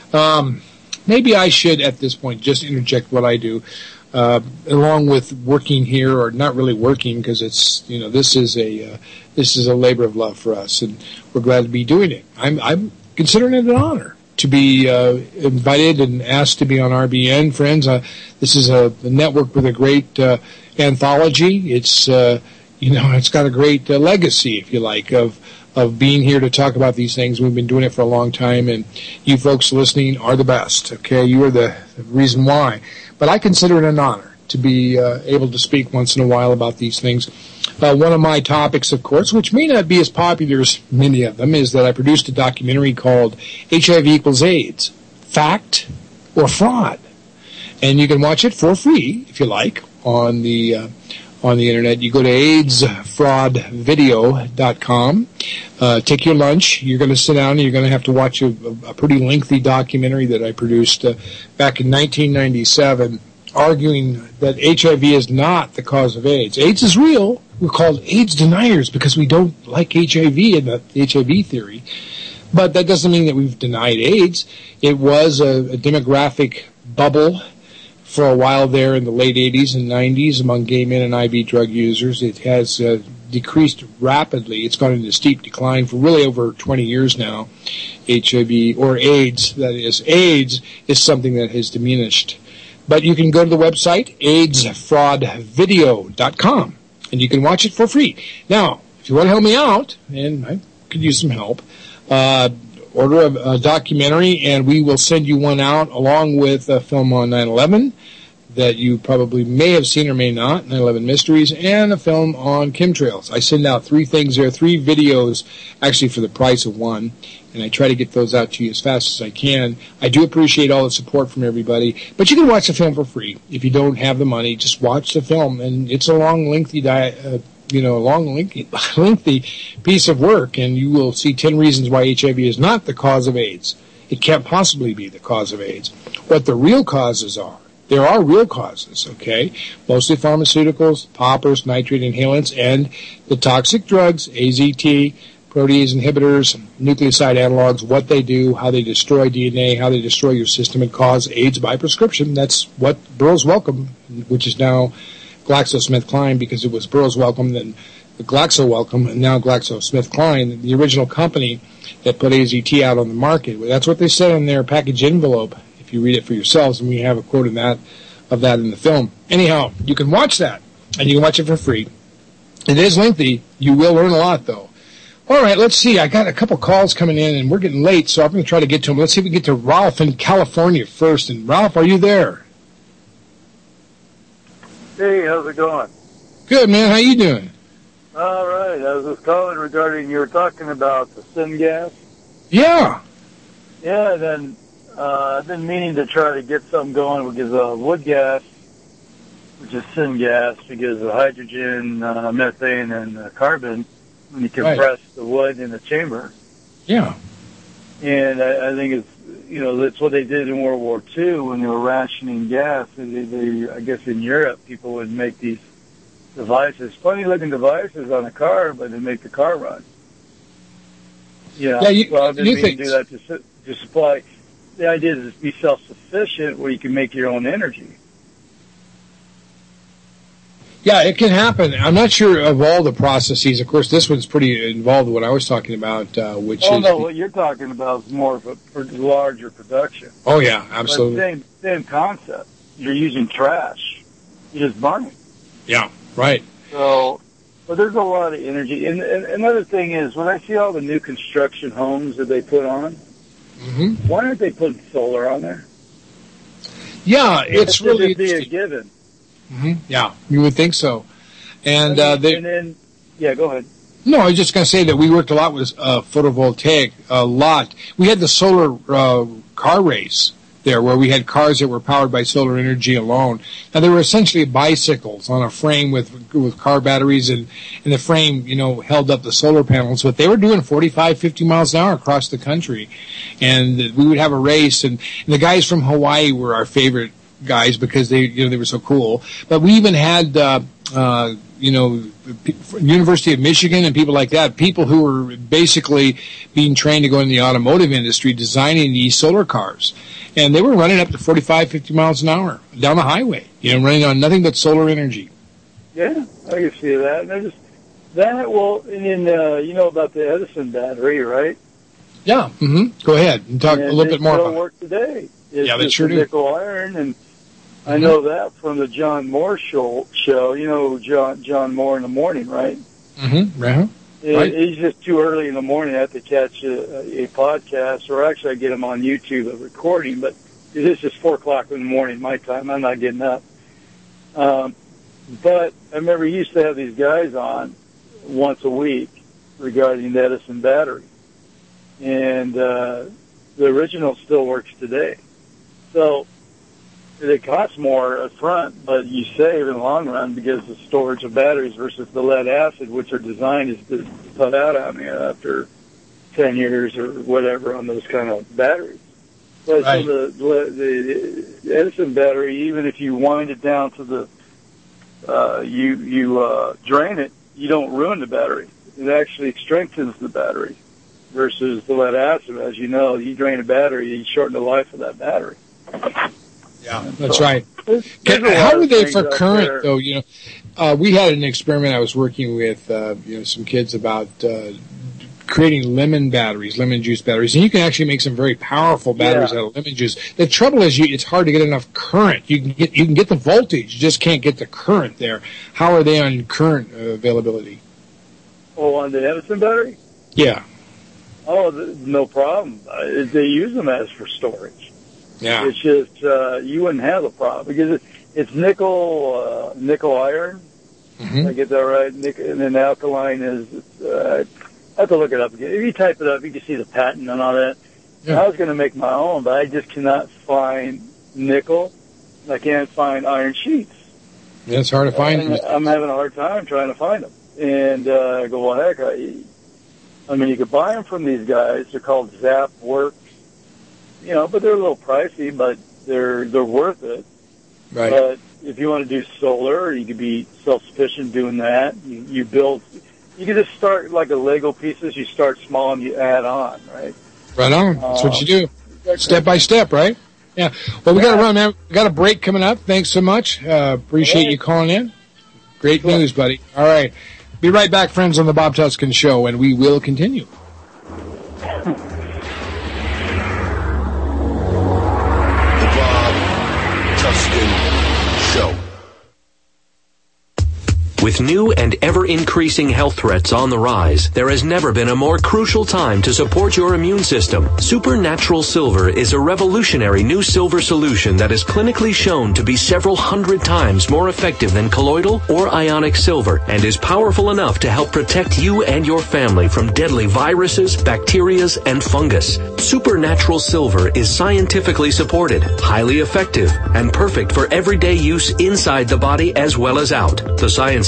Um, maybe I should, at this point, just interject what I do, uh, along with working here, or not really working, because it's, you know, this is a uh, this is a labor of love for us, and we're glad to be doing it. I'm I'm considering it an honor to be uh, invited and asked to be on R B N, friends. Uh, this is a, a network with a great uh, anthology. It's uh, you know, it's got a great uh, legacy, if you like, of. of being here to talk about these things. We've been doing it for a long time, and you folks listening are the best, okay? You are the reason why. But I consider it an honor to be uh, able to speak once in a while about these things. Uh, one of my topics, of course, which may not be as popular as many of them, is that I produced a documentary called H I V equals AIDS, Fact or Fraud? And you can watch it for free, if you like, on the uh, on the internet. You go to AIDS fraud video dot com. Uh, take your lunch. You're going to sit down and you're going to have to watch a, a pretty lengthy documentary that I produced uh, back in nineteen ninety-seven, arguing that H I V is not the cause of AIDS. AIDS is real. We're called AIDS deniers because we don't like H I V and the H I V theory. But that doesn't mean that we've denied AIDS. It was a, a demographic bubble for a while there in the late eighties and nineties among gay men and I V drug users. It has uh, decreased rapidly. It's gone into steep decline for really over twenty years now. H I V, or AIDS, that is. AIDS is something that has diminished. But you can go to the website, AIDS fraud video dot com, and you can watch it for free. Now, if you want to help me out, and I could use some help, uh, order a, a documentary, and we will send you one out along with a film on nine eleven that you probably may have seen or may not, nine eleven Mysteries, and a film on chemtrails. I send out three things there, three videos, actually for the price of one, and I try to get those out to you as fast as I can. I do appreciate all the support from everybody, but you can watch the film for free. If you don't have the money, just watch the film, and it's a long, lengthy di- uh, you know, a long, lengthy, lengthy piece of work, and you will see ten reasons why H I V is not the cause of AIDS. It can't possibly be the cause of AIDS. What the real causes are. There are real causes, okay? Mostly pharmaceuticals, poppers, nitrate inhalants, and the toxic drugs, A Z T, protease inhibitors, nucleoside analogs, what they do, how they destroy D N A, how they destroy your system and cause AIDS by prescription. That's what Burroughs Wellcome, which is now GlaxoSmithKline, because it was Burroughs Wellcome, then the Glaxo Wellcome, and now GlaxoSmithKline, the original company that put A Z T out on the market. That's what they said in their package envelope, if you read it for yourselves, and we have a quote in that, of that in the film. Anyhow, you can watch that, and you can watch it for free. It is lengthy. You will learn a lot, though. All right, let's see. I got a couple calls coming in, and we're getting late, so I'm going to try to get to them. Let's see if we can get to Ralph in California first. And Ralph, are you there? Hey, how's it going? Good, man. How you doing? All right. I was just calling regarding, you were talking about the syngas. Yeah. Yeah, then uh, I've been meaning to try to get something going because uh, wood gas, which is syngas, because of hydrogen, uh, methane, and uh, carbon, when you compress right. the wood in the chamber. Yeah. And I, I think it's, you know, that's what they did in World War Two when they were rationing gas. They, they, I guess in Europe, people would make these devices, funny-looking devices on a car, but they make the car run. You know, yeah, you, well, didn't you mean think to do that to, su- to supply. The idea is to be self-sufficient where you can make your own energy. Yeah, it can happen. I'm not sure of all the processes. Of course, this one's pretty involved with what I was talking about, uh, which oh, is... no, what you're talking about is more of a for larger production. Oh, yeah, absolutely. But same, same concept. You're using trash. You just burn it. Yeah, right. So, but there's a lot of energy. And, and another thing is, when I see all the new construction homes that they put on, mm-hmm. why aren't they putting solar on there? Yeah, it's That really... should be a given. Mm-hmm. Yeah, you would think so. And, uh, they... And then, yeah, go ahead. No, I was just going to say that we worked a lot with uh, photovoltaic, a lot. We had the solar uh, car race there where we had cars that were powered by solar energy alone. Now, they were essentially bicycles on a frame with with car batteries, and, and the frame, you know, held up the solar panels. But they were doing forty-five, fifty miles an hour across the country. And we would have a race, and, and the guys from Hawaii were our favorite guys because they, you know, they were so cool. But we even had, uh, uh, you know, University of Michigan and people like that, people who were basically being trained to go in the automotive industry, designing these solar cars. And they were running up to forty-five, fifty miles an hour down the highway, you know, running on nothing but solar energy. Yeah, I can see that. And just that, well, and then, uh, you know about the Edison battery, right? Yeah. Mm-hmm. Go ahead and talk and a little bit more about it. Work today. It's yeah, they just sure do. Nickel iron, and I know that from the John Moore show. show. You know John John Moore in the morning, right? Mm-hmm. Uh-huh. It, right. It's just too early in the morning. I have to catch a, a podcast, or actually I get them on YouTube, a recording, but it is just four o'clock in the morning, my time. I'm not getting up. Um, but I remember he used to have these guys on once a week regarding the Edison battery. And uh, the original still works today. So it costs more up front, but you save in the long run because the storage of batteries versus the lead acid, which are designed is to put out on you after ten years or whatever on those kind of batteries. But right. so the, the, the Edison battery, even if you wind it down to the, uh, you, you uh, drain it, you don't ruin the battery. It actually strengthens the battery versus the lead acid. As you know, you drain a battery, you shorten the life of that battery. Yeah, that's right. Can, how are they for current, though? You know, uh, we had an experiment. I was working with uh, you know some kids about uh, creating lemon batteries, lemon juice batteries, and you can actually make some very powerful batteries yeah. out of lemon juice. The trouble is, you, it's hard to get enough current. You can get you can get the voltage, you just can't get the current there. How are they on current uh, availability? Oh, on the Edison battery? Yeah. Oh, no problem. Uh, they use them as for storage. Yeah. It's just uh, you wouldn't have a problem because it, it's nickel, uh, nickel iron. Mm-hmm. I get that right. Nic- and then alkaline is. Uh, I have to look it up again. If you type it up, you can see the patent and all that. Yeah. I was going to make my own, but I just cannot find nickel. I can't find iron sheets. Yeah, it's hard to find. And I'm having a hard time trying to find them. And uh, I go, well, heck, I, I mean, you could buy them from these guys. They're called Zap Works. You know, but they're a little pricey, but they're they're worth it. Right. But if you want to do solar, you could be self-sufficient doing that. You, you build, you can just start like a Lego pieces. You start small and you add on, right? Right on. That's Uh, what you do. Step by step, right? Yeah. Well, we got to run, man. We got a break coming up. Thanks so much. Uh, appreciate Hey. you calling in. Great news, buddy. All right. Be right back, friends, on the Bob Tuskin Show, and we will continue. With new and ever-increasing health threats on the rise, there has never been a more crucial time to support your immune system. Supernatural Silver is a revolutionary new silver solution that is clinically shown to be several hundred times more effective than colloidal or ionic silver and is powerful enough to help protect you and your family from deadly viruses, bacteria, and fungus. Supernatural Silver is scientifically supported, highly effective, and perfect for everyday use inside the body as well as out. The science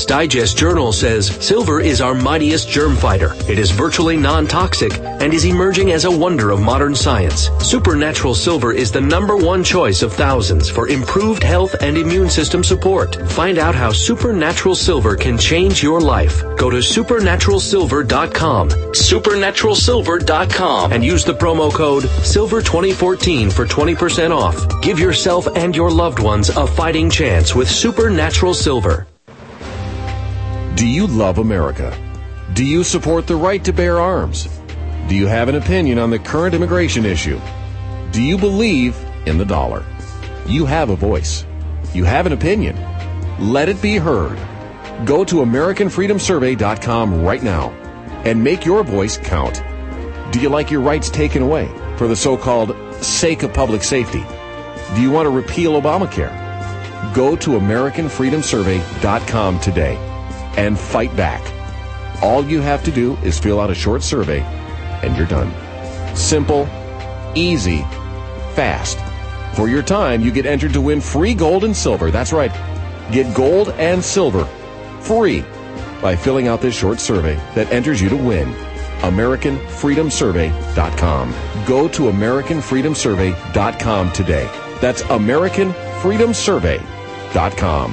Digest Journal says silver is our mightiest germ fighter. It is virtually non-toxic and is emerging as a wonder of modern science. Supernatural Silver is the number one choice of thousands for improved health and immune system support. Find out how Supernatural Silver can change your life. Go to supernatural silver dot com, supernatural silver dot com, and use the promo code silver twenty fourteen for twenty percent off. Give yourself and your loved ones a fighting chance with Supernatural Silver. Do you love America? Do you support the right to bear arms? Do you have an opinion on the current immigration issue? Do you believe in the dollar? You have a voice. You have an opinion. Let it be heard. Go to american freedom survey dot com right now and make your voice count. Do you like your rights taken away for the so-called sake of public safety? Do you want to repeal Obamacare? Go to american freedom survey dot com today and fight back. All you have to do is fill out a short survey and you're done. Simple, easy, fast. For your time, you get entered to win free gold and silver. That's right. Get gold and silver free by filling out this short survey that enters you to win. american freedom survey dot com. Go to american freedom survey dot com today. That's american freedom survey dot com.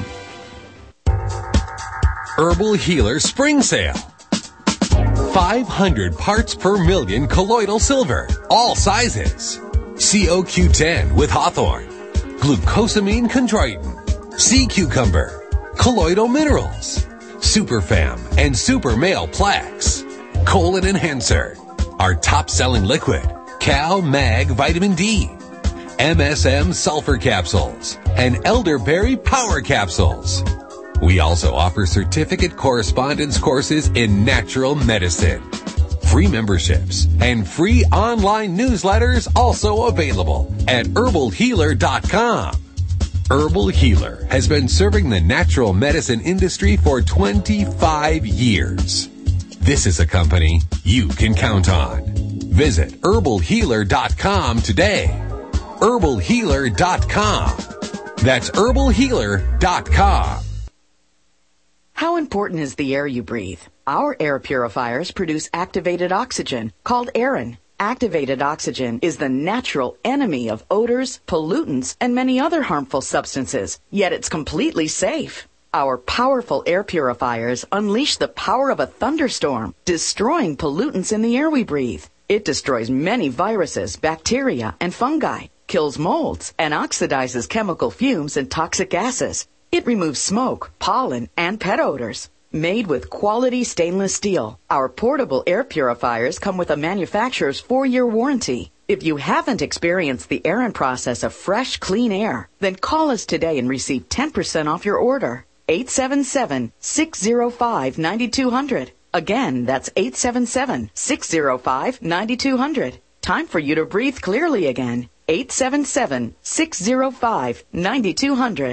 Herbal Healer Spring Sale. five hundred parts per million colloidal silver, all sizes. C O Q ten with Hawthorne, glucosamine chondroitin, sea cucumber, colloidal minerals, Superfam and Super Male Plaques, colon enhancer, our top-selling liquid, Cal Mag Vitamin D, M S M sulfur capsules, and elderberry power capsules. We also offer certificate correspondence courses in natural medicine. Free memberships and free online newsletters also available at herbal healer dot com. Herbal Healer has been serving the natural medicine industry for twenty-five years. This is a company you can count on. Visit herbal healer dot com today. herbal healer dot com. That's herbal healer dot com. How important is the air you breathe? Our air purifiers produce activated oxygen, called Aerin. Activated oxygen is the natural enemy of odors, pollutants, and many other harmful substances, yet it's completely safe. Our powerful air purifiers unleash the power of a thunderstorm, destroying pollutants in the air we breathe. It destroys many viruses, bacteria, and fungi, kills molds, and oxidizes chemical fumes and toxic gases. It removes smoke, pollen, and pet odors. Made with quality stainless steel, our portable air purifiers come with a manufacturer's four-year warranty. If you haven't experienced the Aerin process of fresh, clean air, then call us today and receive ten percent off your order. eight seven seven, six zero five, nine two zero zero. Again, that's eight seven seven, six zero five, nine two zero zero. Time for you to breathe clearly again. eight seven seven, six zero five, nine two zero zero.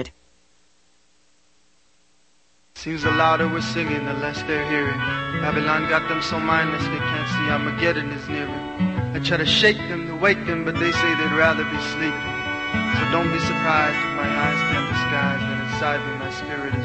Seems the louder we're singing, the less they're hearing. Babylon got them so mindless they can't see Armageddon is nearing. I try to shake them, to wake them, but they say they'd rather be sleeping. So don't be surprised if my eyes can't disguise that inside me my spirit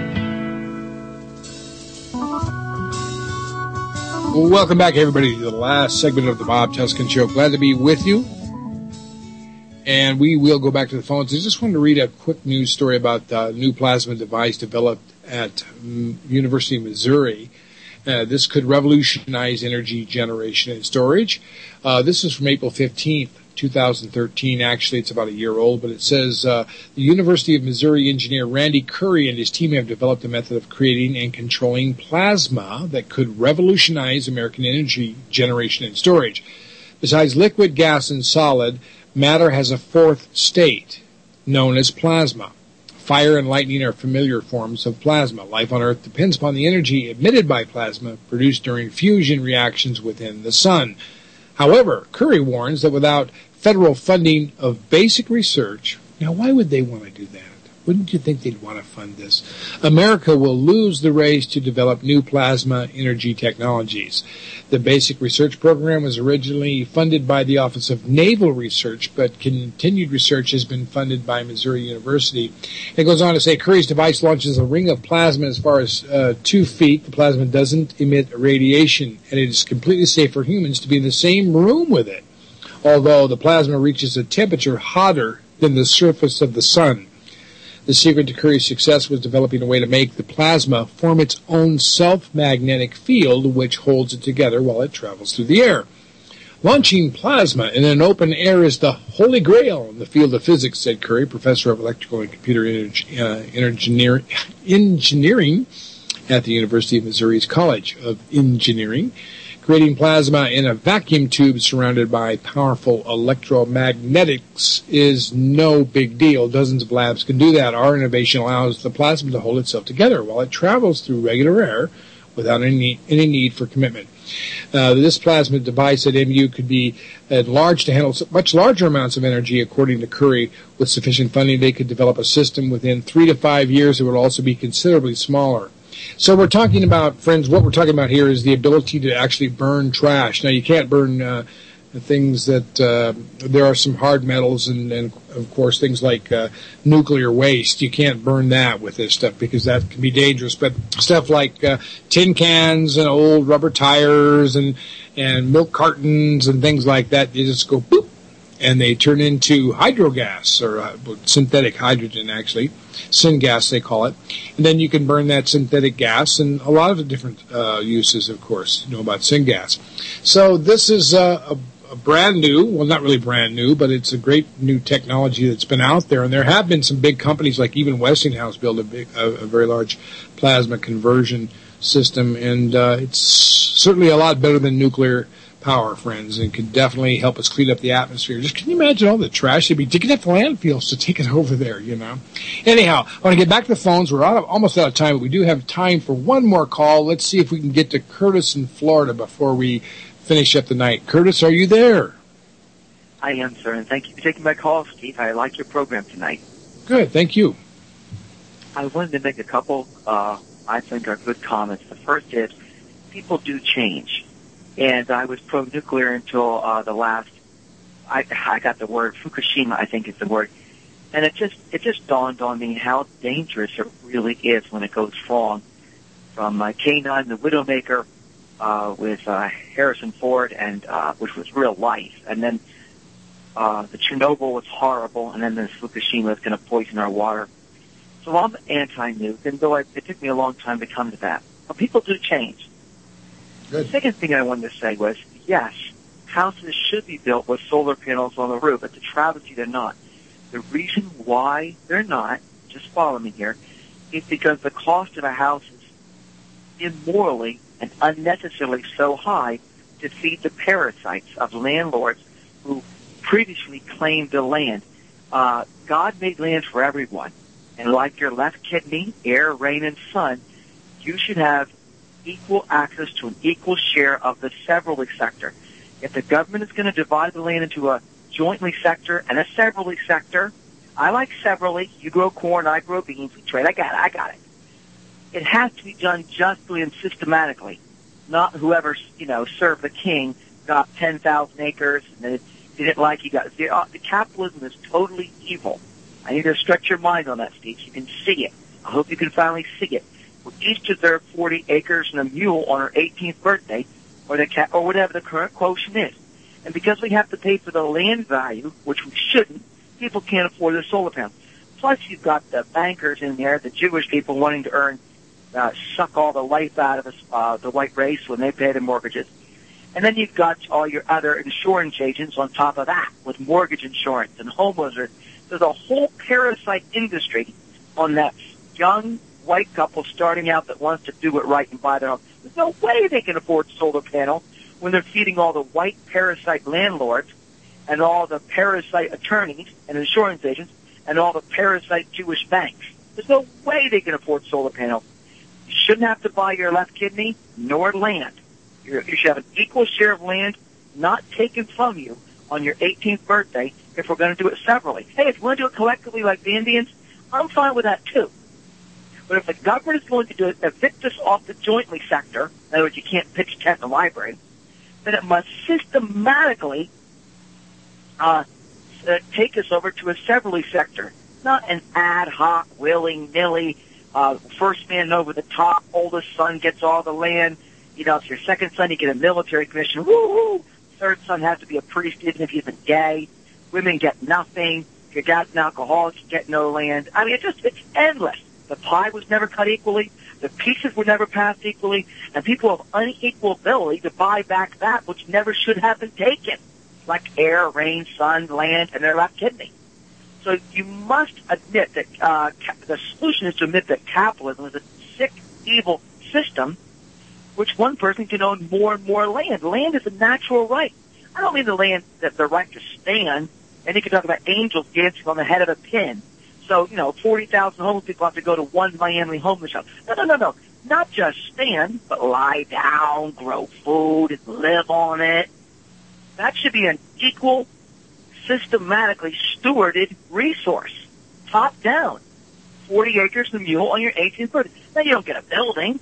is weeping. Welcome back, everybody, to the last segment of the Bob Tuskin Show. Glad to be with you. And we will go back to the phones. I just wanted to read a quick news story about a new plasma device developed at University of Missouri. Uh, this could revolutionize energy generation and storage. Uh, this is from April fifteenth, twenty thirteen. Actually, it's about a year old, but it says uh, the University of Missouri engineer Randy Curry and his team have developed a method of creating and controlling plasma that could revolutionize American energy generation and storage. Besides liquid, gas, and solid, matter has a fourth state known as plasma. Fire and lightning are familiar forms of plasma. Life on Earth depends upon the energy emitted by plasma produced during fusion reactions within the sun. However, Curry warns that without federal funding of basic research, now why would they want to do that? Wouldn't you think they'd want to fund this? America will lose the race to develop new plasma energy technologies. The basic research program was originally funded by the Office of Naval Research, but continued research has been funded by Missouri University. It goes on to say Curry's device launches a ring of plasma as far as uh, two feet. The plasma doesn't emit radiation, and it is completely safe for humans to be in the same room with it, although the plasma reaches a temperature hotter than the surface of the sun. The secret to Curry's success was developing a way to make the plasma form its own self-magnetic field, which holds it together while it travels through the air. Launching plasma in an open air is the holy grail in the field of physics, said Curry, professor of electrical and computer uh, engineering, engineering at the University of Missouri's College of Engineering. Creating plasma in a vacuum tube surrounded by powerful electromagnetics is no big deal. Dozens of labs can do that. Our innovation allows the plasma to hold itself together while it travels through regular air without any any need for commitment. Uh, this plasma device at M U could be enlarged to handle much larger amounts of energy, according to Curry. With sufficient funding, they could develop a system within three to five years that would also be considerably smaller. So we're talking about, friends, what we're talking about here is the ability to actually burn trash. Now, you can't burn uh, things that, uh, there are some hard metals and, and of course, things like uh, nuclear waste. You can't burn that with this stuff because that can be dangerous. But stuff like uh, tin cans and old rubber tires and, and milk cartons and things like that, you just go boop, and they turn into hydrogas, or uh, synthetic hydrogen, actually. Syngas, they call it. And then you can burn that synthetic gas, and a lot of the different uh, uses, of course, you know about syngas. So this is uh, a, a brand new, well, not really brand new, but it's a great new technology that's been out there. And there have been some big companies, like even Westinghouse, build a, big, a, a very large plasma conversion system, and uh, it's certainly a lot better than nuclear power, friends, and could definitely help us clean up the atmosphere. Just can you imagine all the trash they'd be digging up the landfills to take it over there, you know? Anyhow, I want to get back to the phones. We're out of, almost out of time, but we do have time for one more call. Let's see if we can get to Curtis in Florida before we finish up the night. Curtis, are you there? I am, sir, and thank you for taking my call, Steve. I like your program tonight. Good, thank you. I wanted to make a couple, uh, I think, are good comments. The first is, people do change. And I was pro-nuclear until uh, the last, I, I got the word, Fukushima, I think is the word. And it just it just dawned on me how dangerous it really is when it goes wrong. From uh, K nine, the Widowmaker, uh, with uh, Harrison Ford, and uh, which was real life. And then uh, the Chernobyl was horrible, and then the Fukushima is going to poison our water. So I'm anti-nuke, and though I, it took me a long time to come to that. But people do change. Good. The second thing I wanted to say was, yes, houses should be built with solar panels on the roof. It's a travesty they're not. The reason why they're not, just follow me here, is because the cost of a house is immorally and unnecessarily so high to feed the parasites of landlords who previously claimed the land. Uh, God made land for everyone. And like your left kidney, air, rain, and sun, you should have equal access to an equal share of the severally sector. If the government is going to divide the land into a jointly sector and a severally sector, I like severally. You grow corn, I grow beans. We trade. I got it. I got it. It has to be done justly and systematically. Not whoever, you know, served the king got ten thousand acres and they didn't like he got zero. The capitalism is totally evil. I need to stretch your mind on that, Steve. You can see it. I hope you can finally see it. We each deserve forty acres and a mule on our eighteenth birthday, or the ca- or whatever the current quotient is. And because we have to pay for the land value, which we shouldn't, people can't afford the solar panels. Plus, you've got the bankers in there, the Jewish people wanting to earn, uh, suck all the life out of us, uh, the white race when they pay their mortgages. And then you've got all your other insurance agents on top of that, with mortgage insurance and homeowners. There's a whole parasite industry on that young white couple starting out that wants to do it right and buy their home. There's no way they can afford solar panels when they're feeding all the white parasite landlords and all the parasite attorneys and insurance agents and all the parasite Jewish banks. There's no way they can afford solar panels. You shouldn't have to buy your left kidney nor land. You're, you should have an equal share of land not taken from you on your eighteenth birthday if we're going to do it severally. Hey, if you want to do it collectively like the Indians, I'm fine with that too. But if the government is going to do it, evict us off the jointly sector, in other words, you can't pitch tent in the library, then it must systematically uh, uh, take us over to a severally sector, not an ad hoc, willy-nilly, uh, first man over the top, oldest son gets all the land. You know, if your second son, you get a military commission. Woo-hoo! Third son has to be a priest, even if he's a gay. Women get nothing. If your dad's an alcoholic, you get no land. I mean, it just, it's endless. The pie was never cut equally. The pieces were never passed equally. And people have unequal ability to buy back that which never should have been taken, like air, rain, sun, land, and their left kidney. So you must admit that uh, the solution is to admit that capitalism is a sick, evil system which one person can own more and more land. Land is a natural right. I don't mean the land, that the right to stand, and you can talk about angels dancing on the head of a pin. So, you know, forty thousand homeless people have to go to one Miami homeless shelter. No, no, no, no. Not just stand, but lie down, grow food, and live on it. That should be an equal, systematically stewarded resource, top down. forty acres and a mule on your eighteenth birthday. Now, you don't get a building.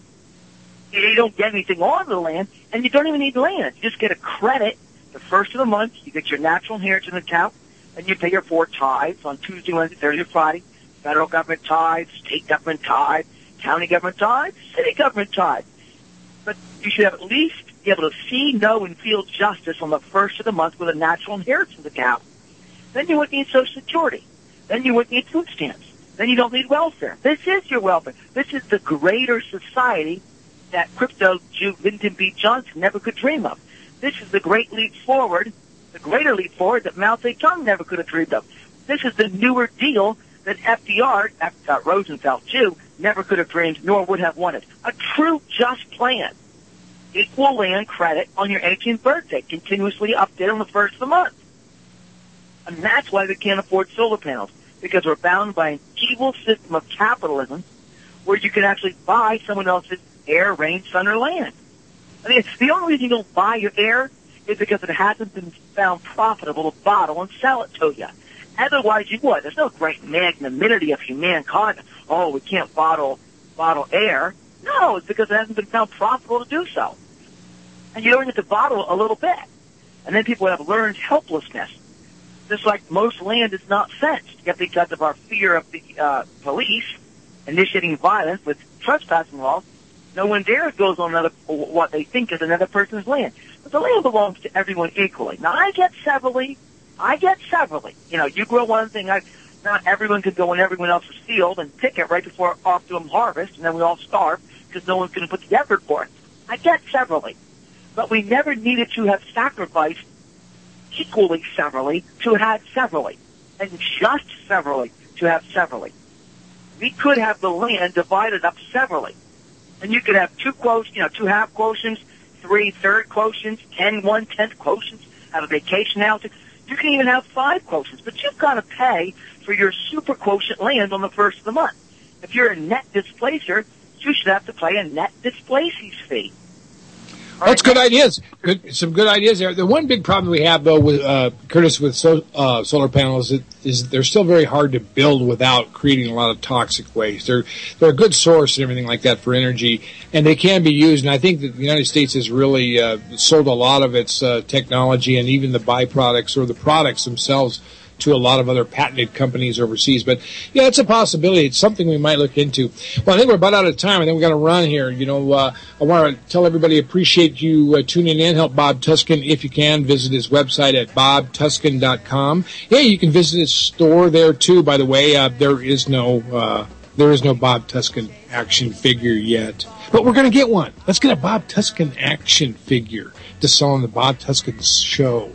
You don't get anything on the land, and you don't even need land. You just get a credit the first of the month. You get your natural inheritance account, and you pay your four tithes on Tuesday, Wednesday, Thursday, Friday. Federal government tithes, state government tithes, county government tithes, city government tithes. But you should have at least be able to see, know, and feel justice on the first of the month with a natural inheritance account. Then you wouldn't need Social Security. Then you wouldn't need food stamps. Then you don't need welfare. This is your welfare. This is the greater society that crypto Jew Lyndon B. Johnson never could dream of. This is the great leap forward, the greater leap forward that Mao Zedong never could have dreamed of. This is the newer deal that F D R, uh, Roosevelt Jew, never could have dreamed nor would have wanted. A true just plan. Equal land credit on your eighteenth birthday, continuously updated on the first of the month. And that's why we can't afford solar panels, because we're bound by an evil system of capitalism where you can actually buy someone else's air, rain, sun, or land. I mean, the only reason you don't buy your air is because it hasn't been found profitable to bottle and sell it to you. Otherwise, you would. There's no great magnanimity of humankind. Oh, we can't bottle bottle air. No, it's because it hasn't been found profitable to do so. And you only get to bottle a little bit. And then people have learned helplessness. Just like most land is not fenced, yet because of our fear of the uh, police initiating violence with trespassing laws, no one dares goes on another, what they think is another person's land. But the land belongs to everyone equally. Now, I get severally. I get severally. You know, you grow one thing, I, not everyone could go in everyone else's field and pick it right before optimum harvest, and then we all starve because no one's going to put the effort for it. I get severally. But we never needed to have sacrificed equally severally to have severally, and just severally to have severally. We could have the land divided up severally. And you could have two quotes, you know, two half quotients, three third quotients, ten one-tenth quotients, have a vacation house. You can even have five quotients, but you've got to pay for your super quotient land on the first of the month. If you're a net displacer, you should have to pay a net displaces fee. That's good ideas. Good, some good ideas there. The one big problem we have, though, with uh, Curtis, with so, uh, solar panels is, is they're still very hard to build without creating a lot of toxic waste. They're they're a good source and everything like that for energy, and they can be used. And I think that the United States has really uh, sold a lot of its uh, technology and even the byproducts or the products themselves to a lot of other patented companies overseas. But yeah, it's a possibility. It's something we might look into. Well, I think we're about out of time. I think we've got to run here. You know, uh, I want to tell everybody, appreciate you uh, tuning in. Help Bob Tuskin if you can. Visit his website at bob tuskin dot com. Yeah, you can visit his store there too, by the way. Uh, there is no, uh, there is no Bob Tuskin action figure yet. But we're going to get one. Let's get a Bob Tuskin action figure to sell on the Bob Tuskin show.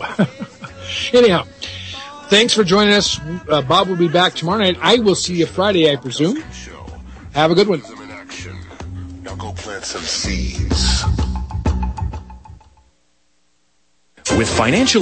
Anyhow, thanks for joining us. Uh, Bob will be back tomorrow night. I will see you Friday, I presume. Have a good one. Now go plant some seeds. With financial